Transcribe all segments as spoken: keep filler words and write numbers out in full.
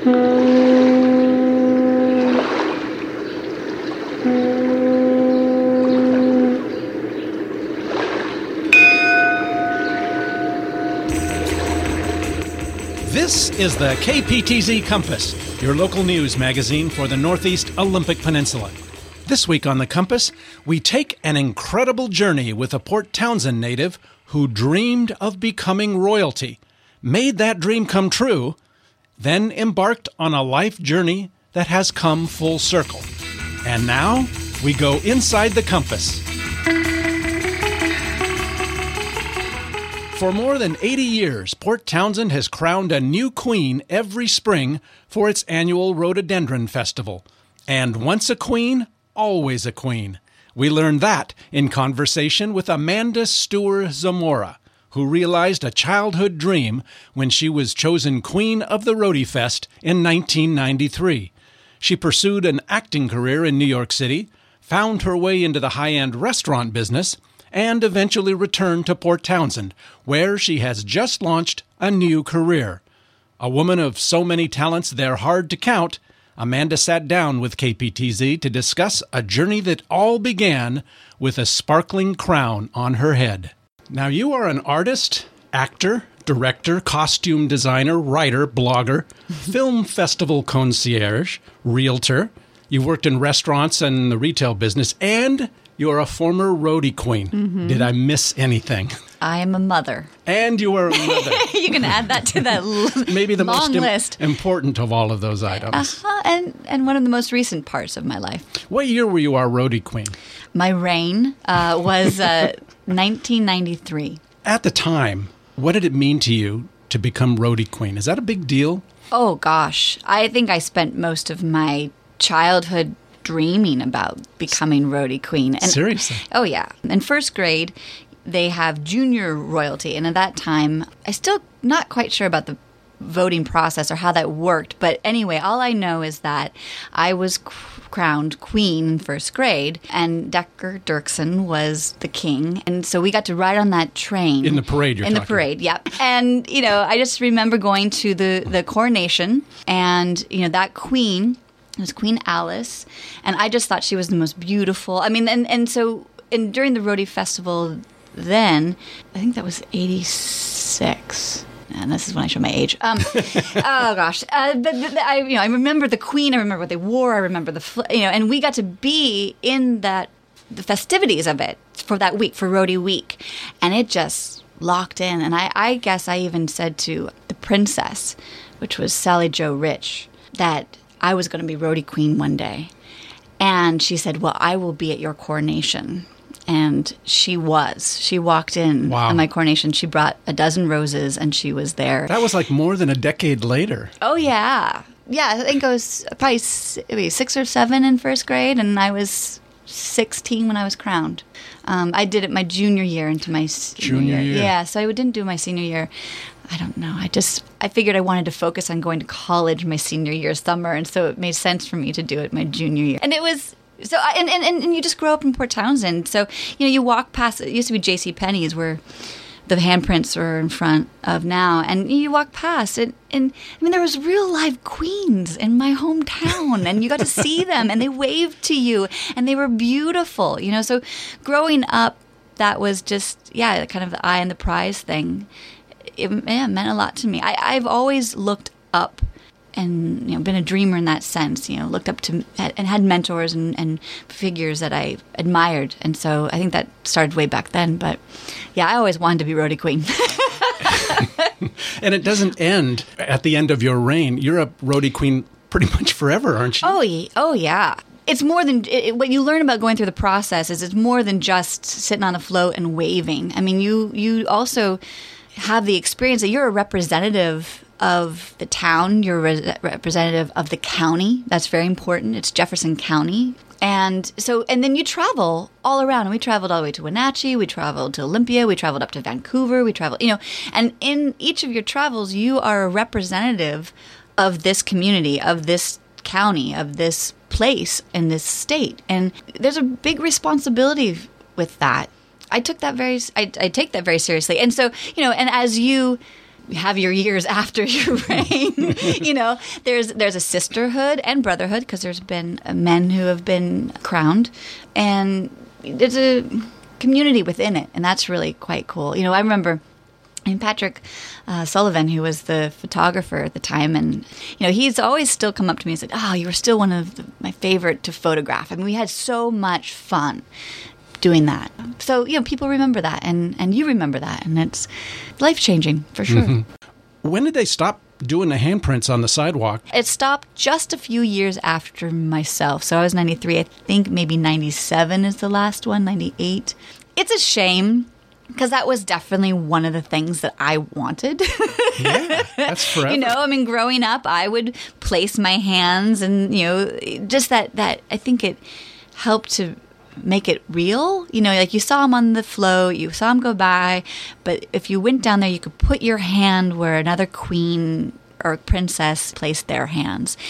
This is the K P T Z Compass, your local news magazine for the Northeast Olympic Peninsula. This week on the Compass, we take an incredible journey with a Port Townsend native who dreamed of becoming royalty, made that dream come true, then embarked on a life journey that has come full circle. And now, we go inside the Compass. For more than eighty years, Port Townsend has crowned a new queen every spring for its annual Rhododendron Festival. And once a queen, always a queen. We learned that in conversation with Amanda Stewart Zamora, who realized a childhood dream when she was chosen Queen of the Rhody Fest in nineteen ninety-three. She pursued an acting career in New York City, found her way into the high-end restaurant business, and eventually returned to Port Townsend, where she has just launched a new career. A woman of so many talents they're hard to count, Amanda sat down with K P T Z to discuss a journey that all began with a sparkling crown on her head. Now, you are an artist, actor, director, costume designer, writer, blogger, film festival concierge, realtor. You worked in restaurants and the retail business, and you're a former roadie queen. Mm-hmm. Did I miss anything? I am a mother. And you are a mother. You can add that to that l- Maybe the long most im- list. important of all of those items. Uh-huh, and, and one of the most recent parts of my life. What year were you our roadie queen? My reign uh, was uh, nineteen ninety-three. At the time, what did it mean to you to become roadie queen? Is that a big deal? Oh, gosh. I think I spent most of my childhood dreaming about becoming roadie queen. And, Seriously? Oh, yeah. In first grade, they have junior royalty. And at that time, I still not quite sure about the voting process or how that worked. But anyway, all I know is that I was crowned queen in first grade, and Decker Dirksen was the king. And so we got to ride on that train. In the parade, you're In talking the parade, yep. And, you know, I just remember going to the, the coronation, and, you know, that queen... It was Queen Alice, and I just thought she was the most beautiful. I mean, and, and so and during the Rhody Festival then, I think that was eighty-six. And this is when I show my age. Um, oh, gosh. Uh, but, but I, you know, I remember the Queen. I remember what they wore. I remember the, fl- you know, and we got to be in that, the festivities of it for that week, for Rhody Week. And it just locked in. And I, I guess I even said to the princess, which was Sally Jo Rich, that I was going to be roadie queen one day. And she said, well, I will be at your coronation. And she was. She walked in wow. at my coronation. She brought a dozen roses, and she was there. That was like more than a decade later. Oh, yeah. Yeah, I think I was probably six or seven in first grade, and I was sixteen when I was crowned. Um, I did it my junior year into my senior Junior year. year. Yeah, so I didn't do my senior year. I don't know. I just, I figured I wanted to focus on going to college my senior year summer, and so it made sense for me to do it my junior year. And it was, so, I, and, and, and you just grow up in Port Townsend. So, you know, you walk past, it used to be JCPenney's where the handprints are in front of now, and you walk past, and, and I mean, there was real live queens in my hometown, and you got to see them, and they waved to you, and they were beautiful, you know. So growing up, that was just, yeah, kind of the eye and the prize thing. It, yeah, it meant a lot to me. I, I've always looked up and, you know, been a dreamer in that sense, you know, looked up to and had mentors and, and figures that I admired. And so I think that started way back then. But yeah, I always wanted to be roadie queen. And it doesn't end at the end of your reign. You're a roadie queen pretty much forever, aren't you? Oh, oh yeah. It's more than, it, what you learn about going through the process is it's more than just sitting on a float and waving. I mean, you you also have the experience that you're a representative of the town, you're a re- representative of the county. That's very important. It's Jefferson County. And so, and then you travel all around. And we traveled all the way to Wenatchee. We traveled to Olympia. We traveled up to Vancouver. We traveled, you know, and in each of your travels, you are a representative of this community, of this county, of this place in this state. And there's a big responsibility with that. I took that very, I, I take that very seriously. And so, you know, and as you have your years after your reign. You know, there's there's a sisterhood and brotherhood because there's been men who have been crowned, and there's a community within it, and that's really quite cool. You know, I remember and Patrick uh, Sullivan, who was the photographer at the time, and you know, he's always still come up to me and said, "Oh, you were still one of the, my favorite to photograph." I mean, we had so much fun doing that. So, you know, people remember that, and, and you remember that, and it's life-changing for sure. Mm-hmm. When did they stop doing the handprints on the sidewalk? It stopped just a few years after myself. So I was ninety-three. I think maybe ninety-seven is the last one, ninety-eight. It's a shame because that was definitely one of the things that I wanted. Yeah, that's forever. You know, I mean, growing up, I would place my hands and, you know, just that, that I think it helped to make it real. You know, like you saw him on the float, you saw him go by, but if you went down there, you could put your hand where another queen or princess placed their hands.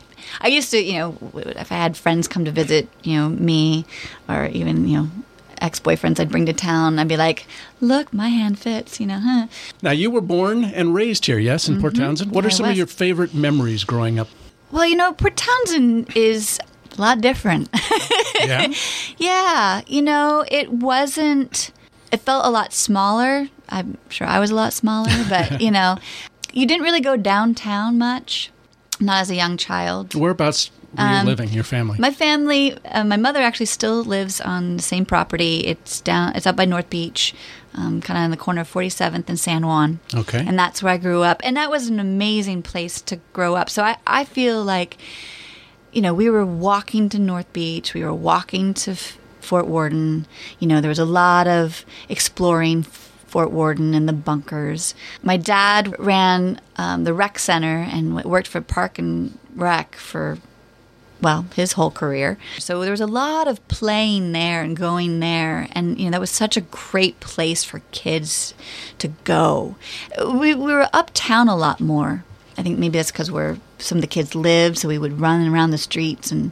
I used to, you know, if I had friends come to visit, you know, me, or even, you know, ex-boyfriends I'd bring to town, I'd be like, look, my hand fits, you know, huh? Now, you were born and raised here, yes, in mm-hmm. Port Townsend. What yeah, are some of your favorite memories growing up? Well, you know, Port Townsend is a lot different. Yeah? Yeah. You know, it wasn't, it felt a lot smaller. I'm sure I was a lot smaller, but, you know, you didn't really go downtown much, not as a young child. Whereabouts were you Um, living, your family? My family, uh, my mother actually still lives on the same property. It's down, it's up by North Beach, um, kind of on the corner of forty-seventh and San Juan. Okay. And that's where I grew up. And that was an amazing place to grow up. So I, I feel like, you know, we were walking to North Beach. We were walking to F- Fort Worden. You know, there was a lot of exploring Fort Worden and the bunkers. My dad ran um, the rec center and w- worked for Park and Rec for, well, his whole career. So there was a lot of playing there and going there. And, you know, that was such a great place for kids to go. We, we were uptown a lot more. I think maybe that's because where some of the kids lived, so we would run around the streets. And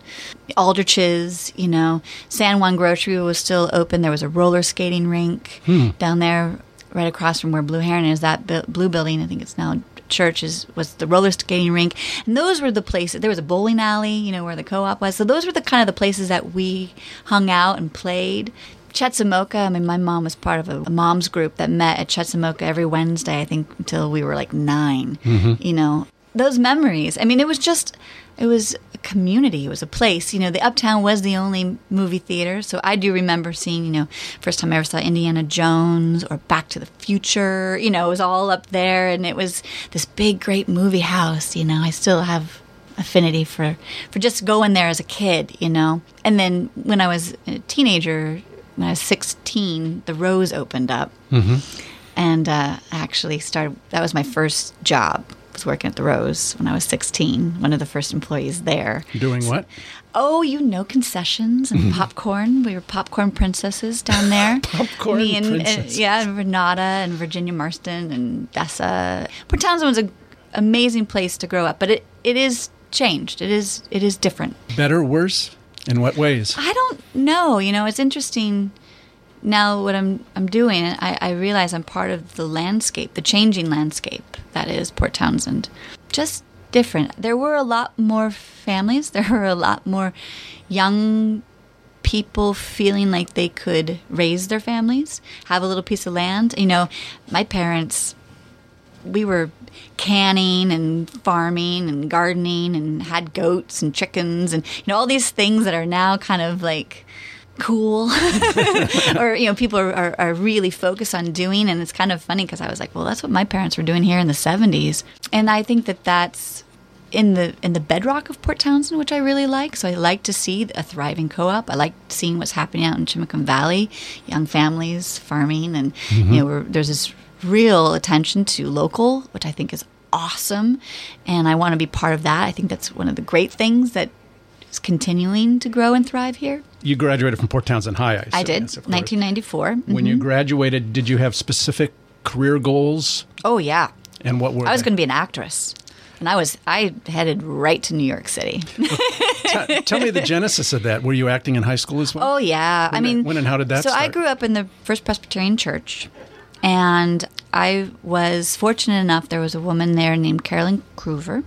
Aldrich's, you know, San Juan Grocery was still open. There was a roller skating rink Hmm. down there right across from where Blue Heron is. That bu- blue building, I think it's now church, is, was the roller skating rink. And those were the places. There was a bowling alley, you know, where the co-op was. So those were the kind of the places that we hung out and played. Chetzemoka, I mean, my mom was part of a, a mom's group that met at Chetzemoka every Wednesday, I think, until we were like nine. Mm-hmm. You know, those memories. I mean, it was just, it was a community. It was a place. You know, the Uptown was the only movie theater. So I do remember seeing, you know, first time I ever saw Indiana Jones or Back to the Future. You know, it was all up there. And it was this big, great movie house. You know, I still have affinity for, for just going there as a kid, you know. And then when I was a teenager, when I was sixteen, the Rose opened up. Mm-hmm. And uh, I actually started, that was my first job, was working at the Rose when I was sixteen, one of the first employees there. Doing what? Oh, you know, concessions and popcorn. We were popcorn princesses down there. Popcorn Me and, princesses. Uh, yeah, and Renata and Virginia Marston and Dessa. Port Townsend was an amazing place to grow up, but it, it is changed. It is it is different. Better, worse? In what ways? I don't know. You know, it's interesting now what I'm I'm doing. I, I realize I'm part of the landscape, the changing landscape that is Port Townsend. Just different. There were a lot more families. There were a lot more young people feeling like they could raise their families, have a little piece of land. You know, my parents, we were canning and farming and gardening and had goats and chickens and, you know, all these things that are now kind of like cool or, you know, people are, are, are really focused on doing. And it's kind of funny because I was like, well, that's what my parents were doing here in the seventies. And I think that that's in the in the bedrock of Port Townsend, which I really like. So I like to see a thriving co-op. I like seeing what's happening out in Chimicum Valley, young families farming. And, mm-hmm. you know, we're, there's this real attention to local, which I think is awesome, and I want to be part of that. I think that's one of the great things that is continuing to grow and thrive here. You graduated from Port Townsend High, I assume. I did, yes, of course. nineteen ninety-four. Mm-hmm. When you graduated, did you have specific career goals? Oh, yeah. And what were I was they? going to be an actress, and I was I headed right to New York City. T- tell me the genesis of that. Were you acting in high school as well? Oh, yeah. When, I mean, when and how did that so start? I grew up in the First Presbyterian Church. And I was fortunate enough, there was a woman there named Carolyn Kruver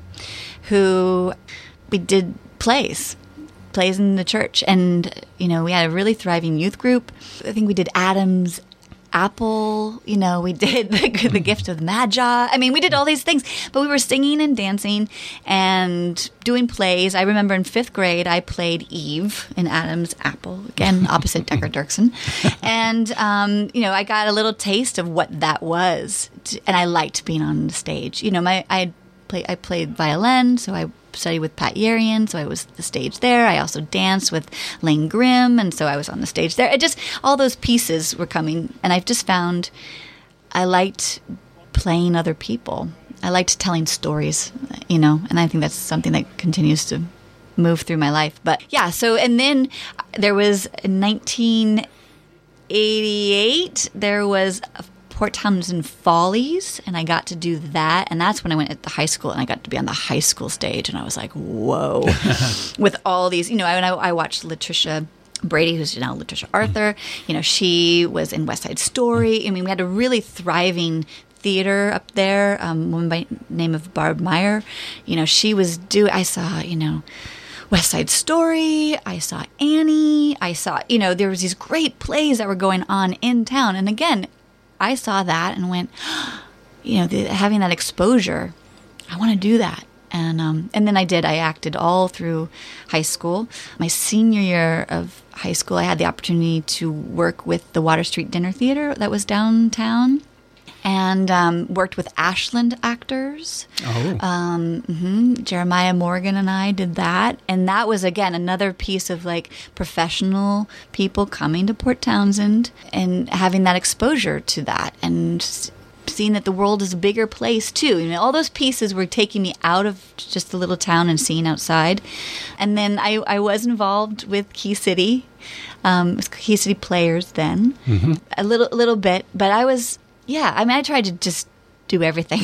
who we did plays, plays in the church. And, you know, we had a really thriving youth group. I think we did Adam's Apple, you know, we did the, the Gift of the Magi. I mean, we did all these things, but we were singing and dancing and doing plays. I remember in fifth grade, I played Eve in Adam's Apple, again, opposite Decker Dirksen. And, um, you know, I got a little taste of what that was. And I liked being on the stage. You know, my I play, I played violin, so I studied with Pat Yerian, so I was the stage there. I also danced with Lane Grimm, and so I was on the stage there. It just, all those pieces were coming, and I've just found I liked playing other people. I liked telling stories, you know, and I think that's something that continues to move through my life. But yeah, so, and then there was in nineteen eighty-eight, there was a Port Townsend Follies, and I got to do that, and that's when I went at the high school, and I got to be on the high school stage, and I was like, whoa, with all these, you know, I, I, I watched Latricia Brady, who's now Latricia Arthur, you know, she was in West Side Story. I mean, we had a really thriving theater up there, um, a woman by the name of Barb Meyer, you know, she was doing, I saw, you know, West Side Story, I saw Annie, I saw, you know, there was these great plays that were going on in town, and again, I saw that and went, you know, the, having that exposure, I want to do that. And um, and then I did. I acted all through high school. My senior year of high school, I had the opportunity to work with the Water Street Dinner Theater that was downtown, and um, worked with Ashland actors. Oh. Um, mm-hmm. Jeremiah Morgan and I did that. And that was, again, another piece of like professional people coming to Port Townsend and having that exposure to that and seeing that the world is a bigger place too. You know, all those pieces were taking me out of just the little town and seeing outside. And then I, I was involved with Key City, um, it was Key City Players then, mm-hmm. a little, a little bit, but I was... Yeah, I mean, I tried to just do everything.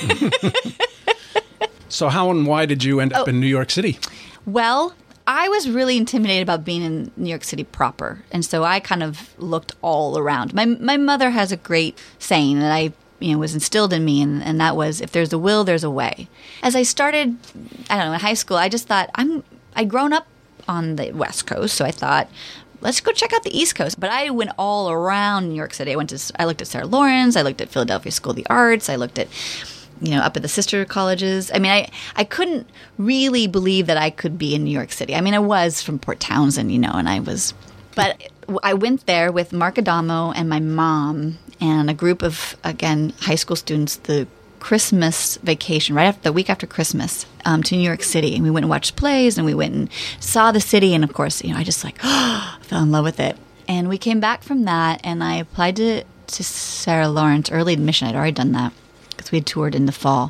So how and why did you end up oh, in New York City? Well, I was really intimidated about being in New York City proper. And so I kind of looked all around. My my mother has a great saying that I, you know, was instilled in me, and, and that was, if there's a will, there's a way. As I started, I don't know, in high school, I just thought, I'm, I'd grown up on the West Coast, so I thought, let's go check out the East Coast. But I went all around New York City. I went to, I looked at Sarah Lawrence. I looked at Philadelphia School of the Arts. I looked at, you know, up at the sister colleges. I mean, I, I couldn't really believe that I could be in New York City. I mean, I was from Port Townsend, you know, and I was, but I went there with Mark Adamo and my mom and a group of, again, high school students, the Christmas vacation, right after the week after Christmas, um, to New York City. And we went and watched plays, and we went and saw the city. And of course, you know, I just like oh, fell in love with it. And we came back from that, and I applied to, to Sarah Lawrence early admission. I'd already done that because we had toured in the fall.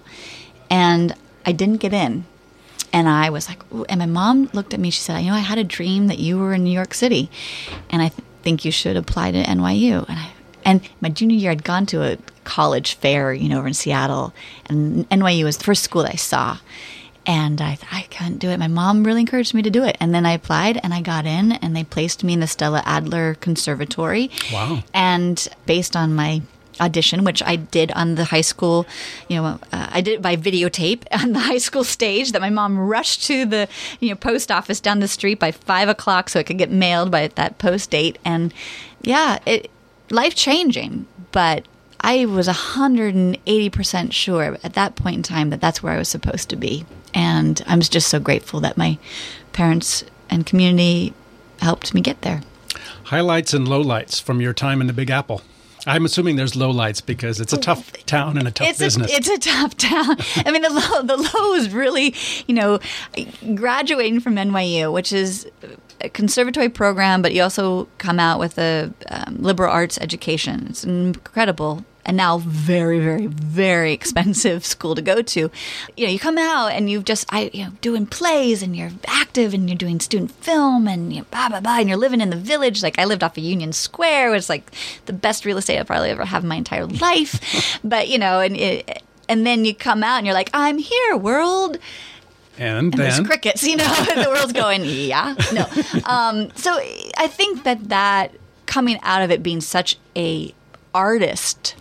And I didn't get in. And I was like, ooh. And my mom looked at me. She said, you know, I had a dream that you were in New York City, and I th- think you should apply to N Y U. And I And my junior year, I'd gone to a college fair, you know, over in Seattle, and N Y U was the first school that I saw. And I thought, I couldn't do it. My mom really encouraged me to do it. And then I applied, and I got in, and they placed me in the Stella Adler Conservatory. Wow. And based on my audition, which I did on the high school, you know, uh, I did it by videotape on the high school stage that my mom rushed to the, you know, post office down the street by five o'clock so it could get mailed by that post date. And yeah, it life-changing, but I was one hundred eighty percent sure at that point in time that that's where I was supposed to be. And I'm just so grateful that my parents and community helped me get there. Highlights and lowlights from your time in the Big Apple. I'm assuming there's lowlights because it's a tough town and a tough it's business. A, it's a tough town. I mean, the low, the low is really, you know, graduating from N Y U, which is a conservatory program, but you also come out with a um, liberal arts education. It's incredible. And now very, very, very expensive school to go to. You know, you come out and you've just, I, you know, doing plays and you're active and you're doing student film and you know, blah, blah, blah, and you're living in the village. Like I lived off of Union Square, which is like the best real estate I'll probably ever have in my entire life. But, you know, and it, and then you come out and you're like, I'm here, world. And, and then there's crickets, you know, the world's going, yeah, no. Um, so I think that that coming out of it being such a artist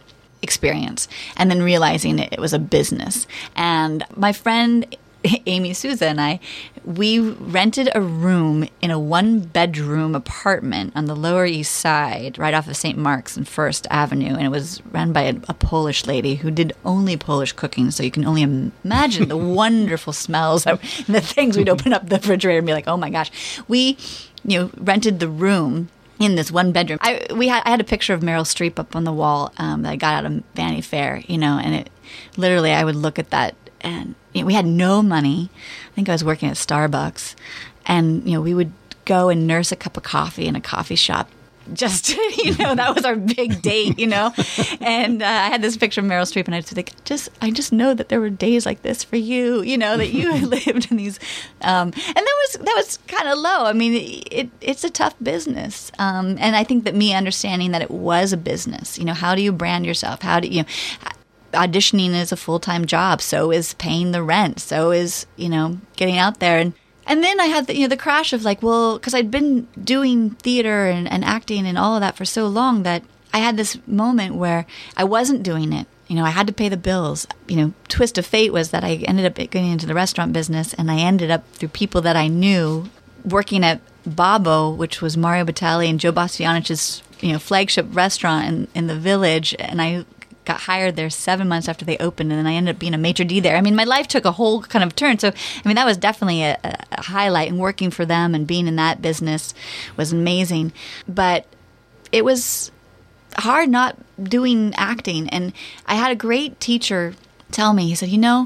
experience, and then realizing it, it was a business. And my friend Amy Souza and I, we rented a room in a one-bedroom apartment on the Lower East Side, right off of Saint Mark's and First Avenue, and it was run by a, a Polish lady who did only Polish cooking, so you can only imagine the wonderful smells of the things. We'd open up the refrigerator and be like, oh my gosh. We, you know, rented the room in this one bedroom. I we had I had a picture of Meryl Streep up on the wall um, that I got out of Vanity Fair, you know, and it literally I would look at that. And you know, we had no money. I think I was working at Starbucks. And, you know, we would go and nurse a cup of coffee in a coffee shop. Just, you know, that was our big date, you know. And uh, I had this picture of Meryl Streep, and I just think, just, I just know that there were days like this for you, you know, that you lived in these. Um, and that was that was kind of low. I mean, it, it it's a tough business. Um, and I think that me understanding that it was a business, you know, how do you brand yourself? How do you, you know, auditioning is a full-time job. So is paying the rent. So is, you know, getting out there. And and then I had the, you know, the crash of like, well, because I'd been doing theater and, and acting and all of that for so long that I had this moment where I wasn't doing it. You know, I had to pay the bills. You know, twist of fate was that I ended up getting into the restaurant business, and I ended up through people that I knew working at Babbo, which was Mario Batali and Joe Bastianich's, you know, flagship restaurant in, in the Village. And I got hired there seven months after they opened, and then I ended up being a maitre d' there. I mean, my life took a whole kind of turn. So, I mean, that was definitely a, a highlight, and working for them and being in that business was amazing. But it was hard not doing acting. And I had a great teacher tell me, he said, you know,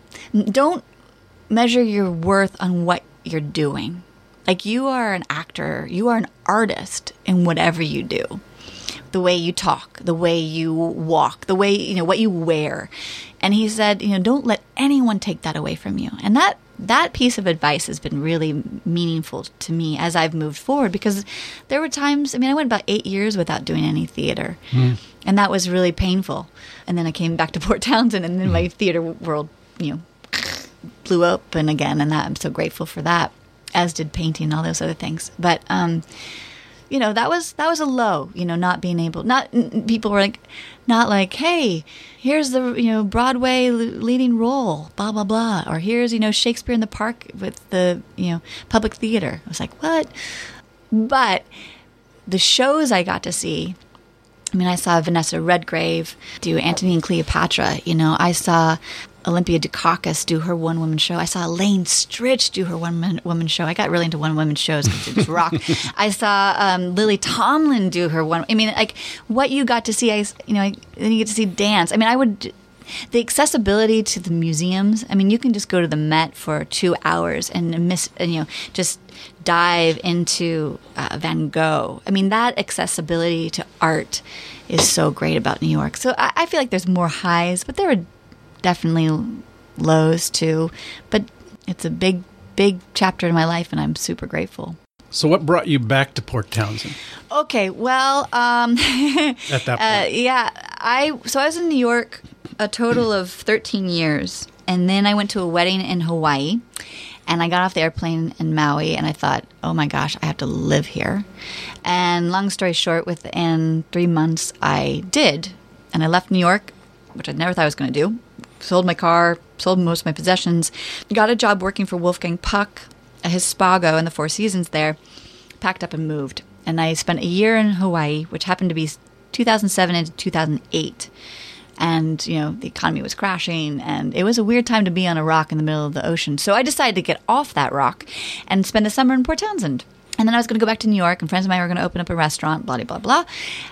don't measure your worth on what you're doing. Like, you are an actor, you are an artist in whatever you do. The way you talk, the way you walk, the way, you know, what you wear. And he said, you know, don't let anyone take that away from you. And that that piece of advice has been really meaningful to me as I've moved forward, because there were times, I mean, I went about eight years without doing any theater. Mm. And that was really painful. And then I came back to Port Townsend, and then mm. my theater world, you know, blew open again. And that I'm so grateful for that, as did painting and all those other things. But, um, you know, that was that was a low, you know, not being able, not, people were like, not like, hey, here's the, you know, Broadway leading role, blah, blah, blah. Or here's, you know, Shakespeare in the Park with the, you know, public theater. I was like, what? But the shows I got to see, I mean, I saw Vanessa Redgrave do Antony and Cleopatra. You know, I saw Olympia Dukakis do her one-woman show. I saw Elaine Stritch do her one-woman show. I got really into one-woman shows because it was rock. I saw um, Lily Tomlin do her one. I mean, like, what you got to see, I, you know, then you get to see dance. I mean, I would, the accessibility to the museums. I mean, you can just go to the Met for two hours and miss, and, you know, just dive into uh, Van Gogh. I mean, that accessibility to art is so great about New York. So I, I feel like there's more highs, but there are definitely lows too. But it's a big, big chapter in my life, and I'm super grateful. So what brought you back to Port Townsend? Okay, well, um, at that point, uh, yeah, I so I was in New York a total of thirteen years, and then I went to a wedding in Hawaii. And I got off the airplane in Maui, and I thought, oh my gosh, I have to live here. And long story short, within three months, I did. And I left New York, which I never thought I was going to do. Sold my car, sold most of my possessions, got a job working for Wolfgang Puck at his Spago in the Four Seasons there, packed up and moved. And I spent a year in Hawaii, which happened to be two thousand seven into two thousand eight. And, you know, the economy was crashing, and it was a weird time to be on a rock in the middle of the ocean. So I decided to get off that rock and spend the summer in Port Townsend. And then I was going to go back to New York, and friends of mine were going to open up a restaurant, blah, blah, blah.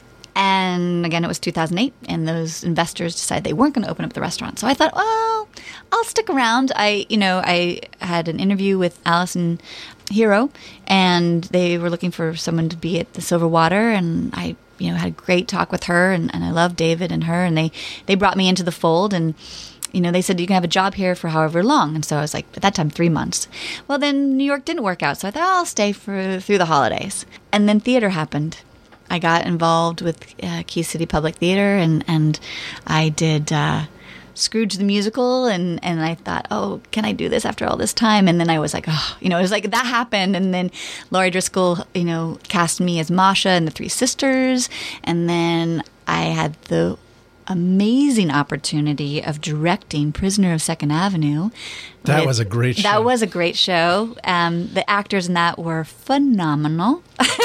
And again, it was two thousand eight, and those investors decided they weren't going to open up the restaurant. So I thought, well, I'll stick around. I, you know, I had an interview with Allison Hero, and they were looking for someone to be at the Silver Water, and I you know, had a great talk with her, and, and I love David and her, and they, they brought me into the fold, and, you know, they said, you can have a job here for however long. And so I was like, at that time, three months. Well, then New York didn't work out, so I thought, oh, I'll stay for through the holidays. And then theater happened. I got involved with uh, Key City Public Theater, and, and I did uh, Scrooge the Musical, and, and I thought, oh, can I do this after all this time? And then I was like, oh, you know, it was like that happened. And then Laurie Driscoll, you know, cast me as Masha and the Three Sisters. And then I had the amazing opportunity of directing Prisoner of Second Avenue. That was a great show. That was a great show. Um, the actors in that were phenomenal.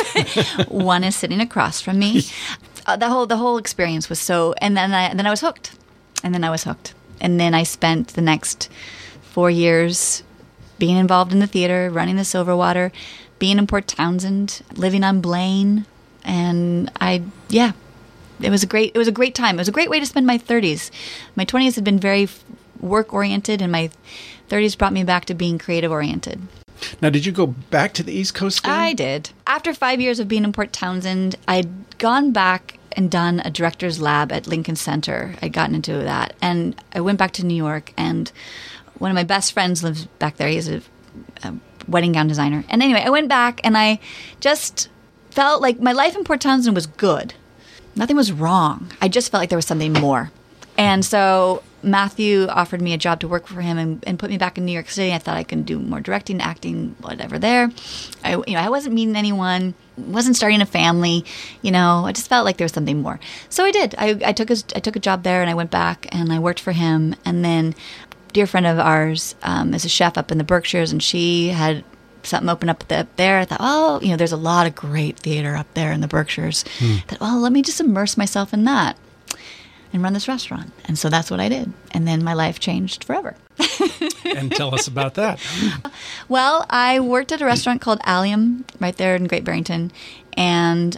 One is sitting across from me. Uh, the whole the whole experience was so, and then I then I was hooked, and then I was hooked, and then I spent the next four years being involved in the theater, running the Silverwater, being in Port Townsend, living on Blaine, and I yeah, it was a great it was a great time. It was a great way to spend my thirties. My twenties had been very work oriented, and my thirties brought me back to being creative oriented. Now, did you go back to the East Coast then? I did. After five years of being in Port Townsend, I'd gone back and done a director's lab at Lincoln Center. I'd gotten into that. And I went back to New York, and one of my best friends lives back there. He's a, a wedding gown designer. And anyway, I went back, and I just felt like my life in Port Townsend was good. Nothing was wrong. I just felt like there was something more. And so Matthew offered me a job to work for him and, and put me back in New York City. I thought I could do more directing, acting, whatever there. I, you know, I wasn't meeting anyone, wasn't starting a family. You know, I just felt like there was something more. So I did. I, I took a, I took a job there, and I went back and I worked for him. And then a dear friend of ours um, is a chef up in the Berkshires, and she had something open up the, up there. I thought, oh, you know, there's a lot of great theater up there in the Berkshires. Hmm. I thought, well, let me just immerse myself in that and run this restaurant. And so that's what I did. And then my life changed forever. And tell us about that. Well, I worked at a restaurant called Allium right there in Great Barrington. And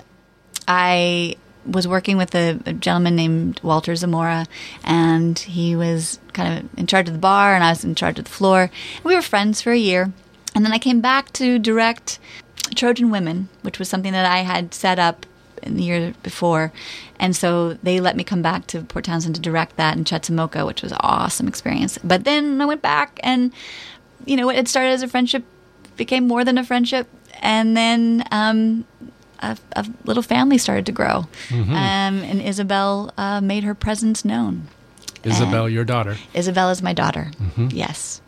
I was working with a, a gentleman named Walter Zamora. And he was kind of in charge of the bar, and I was in charge of the floor. And we were friends for a year. And then I came back to direct Trojan Women, which was something that I had set up in the year before. And so they let me come back to Port Townsend to direct that in Chetzemoka, which was an awesome experience. But then I went back, and, you know, it started as a friendship, became more than a friendship. And then um, a, a little family started to grow. Mm-hmm. Um, and Isabel uh, made her presence known. Isabel, and your daughter. Isabel is my daughter. Mm-hmm. Yes.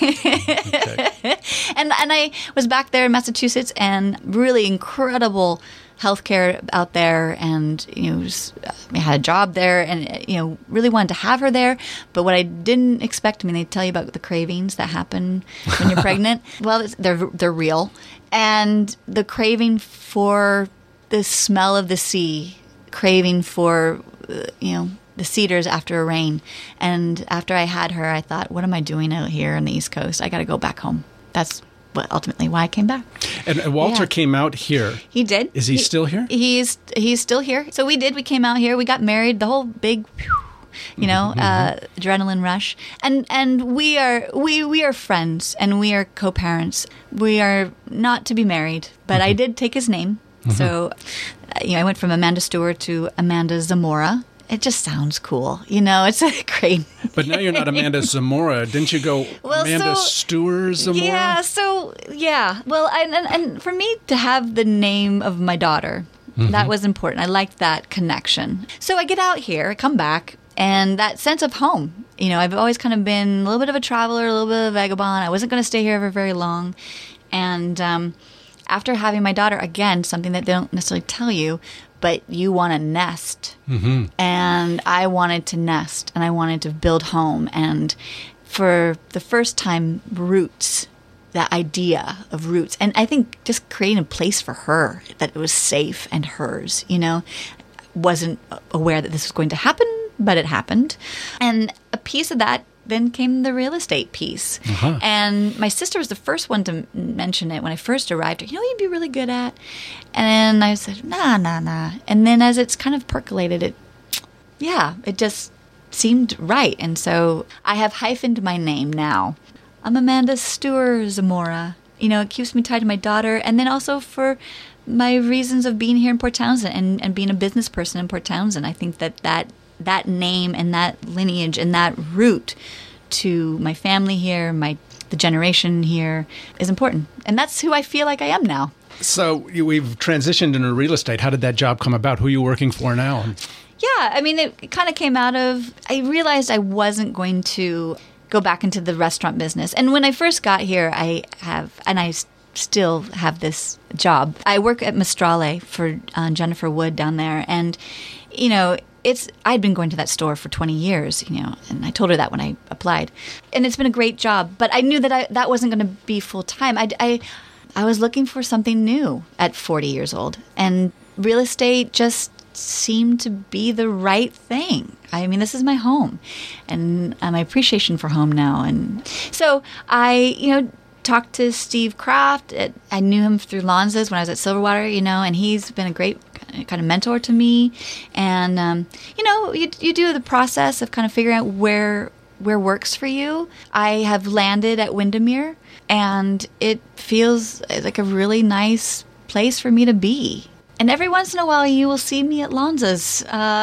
Okay. and and I was back there in Massachusetts, and really incredible healthcare out there, and you know, just, I had a job there, and you know, really wanted to have her there. But what I didn't expect, I mean, they tell you about the cravings that happen when you're pregnant. Well, it's, they're they're real, and the craving for the smell of the sea, craving for uh, you know. the cedars after a rain. And after I had her, I thought, what am I doing out here on the East Coast? I got to go back home. That's what ultimately why I came back. And, and Walter yeah. came out here. He did. Is he, he still here? He's he's still here. So we did. We came out here. We got married. The whole big, you know, mm-hmm. uh, adrenaline rush. And and we are we we are friends, and we are co-parents. We are not to be married, but mm-hmm. I did take his name. Mm-hmm. So, you know, I went from Amanda Stewart to Amanda Zamora. It just sounds cool. You know, it's a great But now you're not Amanda Zamora. Didn't you go well, Amanda so, Stewart Zamora? Yeah, so, yeah. Well, I, and, and for me to have the name of my daughter, mm-hmm. that was important. I liked that connection. So I get out here, I come back, and that sense of home. You know, I've always kind of been a little bit of a traveler, a little bit of a vagabond. I wasn't going to stay here for very long. And um, after having my daughter, again, something that they don't necessarily tell you, but you want to nest. Mm-hmm. And I wanted to nest, and I wanted to build home. And for the first time, roots, that idea of roots. And I think just creating a place for her, that it was safe and hers, you know. Wasn't aware that this was going to happen, but it happened. And a piece of that then came the real estate piece. Uh-huh. And my sister was the first one to mention it when I first arrived. You know, you'd be really good at. And I said, nah, nah, nah. And then as it's kind of percolated, it, yeah, it just seemed right. And so I have hyphened my name now. I'm Amanda Stewart Zamora. You know, it keeps me tied to my daughter. And then also for my reasons of being here in Port Townsend and, and being a business person in Port Townsend. I think that that that name and that lineage and that root to my family here, my the generation here is important. And that's who I feel like I am now. So you, we've transitioned into real estate. How did that job come about? Who are you working for now? Yeah, I mean, it kind of came out of, I realized I wasn't going to go back into the restaurant business. And when I first got here, I have, and I still have this job. I work at Mistrale for uh, Jennifer Wood down there. And, you know, it's I'd been going to that store for twenty years, you know, and I told her that when I applied. And it's been a great job, but I knew that I, that wasn't going to be full time. I, I, I was looking for something new at forty years old, and real estate just seemed to be the right thing. I mean, this is my home, and uh, my appreciation for home now. And so I, you know, talked to Steve Kraft. At, I knew him through Lanza's when I was at Silverwater, you know, and he's been a great kind of mentor to me. And, um, you know, you, you do the process of kind of figuring out where where works for you. I have landed at Windermere, and it feels like a really nice place for me to be. And every once in a while, you will see me at Lanza's, uh,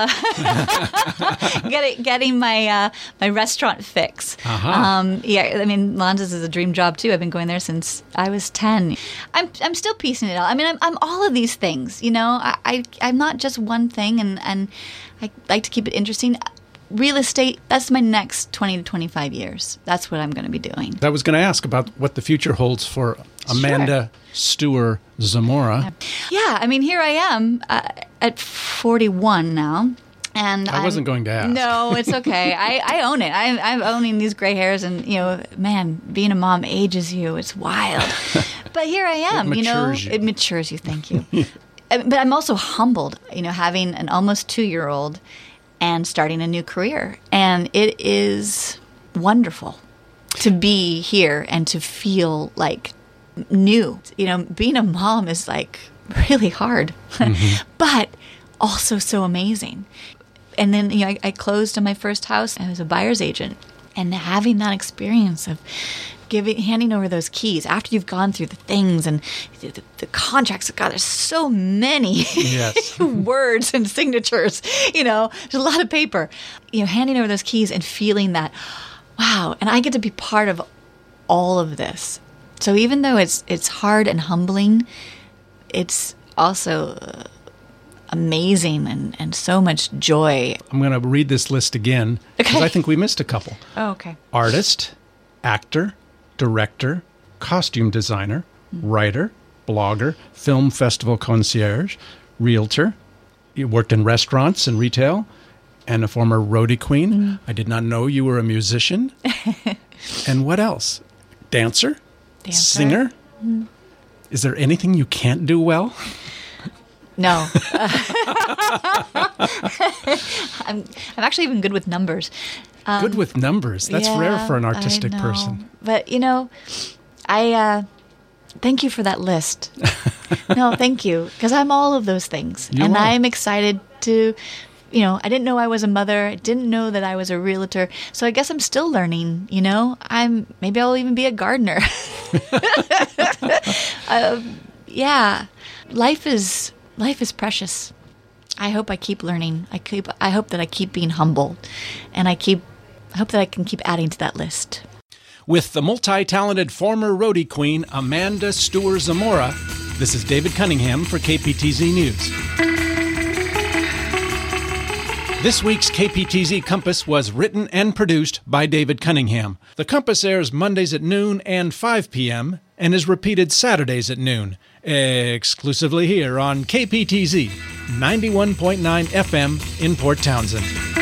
getting getting my uh, my restaurant fix. Uh-huh. Um, yeah, I mean, Lanza's is a dream job too. I've been going there since I was ten. I'm I'm still piecing it out. I mean, I'm I'm all of these things. You know, I, I I'm not just one thing, and and I like to keep it interesting. Real estate, that's my next twenty to twenty-five years. That's what I'm going to be doing. I was going to ask about what the future holds for Amanda sure. Stewart Zamora. Yeah, I mean, here I am uh, at forty-one now. And I wasn't I'm, going to ask. No, it's okay. I, I own it. I, I'm owning these gray hairs, and, you know, man, being a mom ages you. It's wild. But here I am, it you know. You. It matures you. Thank you. But I'm also humbled, you know, having an almost two-year-old and starting a new career. And it is wonderful to be here and to feel like new. You know, being a mom is like really hard, mm-hmm. but also so amazing. And then, you know, I, I closed on my first house. I was a buyer's agent. And having that experience of giving, handing over those keys after you've gone through the things and the, the, the contracts. God, there's so many yes. words and signatures. You know, there's a lot of paper. You know, handing over those keys and feeling that, wow, and I get to be part of all of this. So even though it's it's hard and humbling, it's also uh, amazing and, and so much joy. I'm going to read this list again because okay. I think we missed a couple. Oh, okay. Artist, actor, director, costume designer, mm-hmm. writer, blogger, film festival concierge, realtor. You worked in restaurants and retail, and a former roadie queen. Mm-hmm. I did not know you were a musician. And what else? Dancer? Dancer. Singer? Mm-hmm. Is there anything you can't do well? No. I'm I'm actually even good with numbers. Um, good with numbers. That's yeah, rare for an artistic I know. person. But, you know, I uh, thank you for that list. No, thank you. Because I'm all of those things. You and are. I'm excited to, you know, I didn't know I was a mother. I didn't know that I was a realtor. So I guess I'm still learning, you know. I'm maybe I'll even be a gardener. uh, yeah. Life is life is precious. I hope I keep learning. I keep I hope that I keep being humble, and I keep I hope that I can keep adding to that list. With the multi-talented former roadie queen Amanda Stewart Zamora, this is David Cunningham for K P T Z News. This week's K P T Z Compass was written and produced by David Cunningham. The Compass airs Mondays at noon and five p.m. and is repeated Saturdays at noon, exclusively here on K P T Z ninety-one point nine F M in Port Townsend.